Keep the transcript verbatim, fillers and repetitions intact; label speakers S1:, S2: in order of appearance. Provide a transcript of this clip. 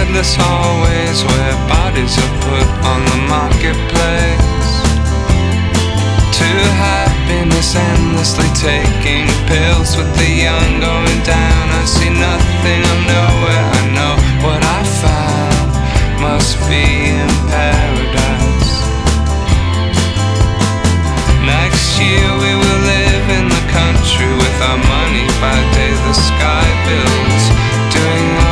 S1: endless hallways where bodies are put on the marketplace. To happiness, endlessly taking pills with the young going down. I see nothing, I'm nowhere. I know what I found must be in paradise. Next year we will live in the country with our money by day, the sky built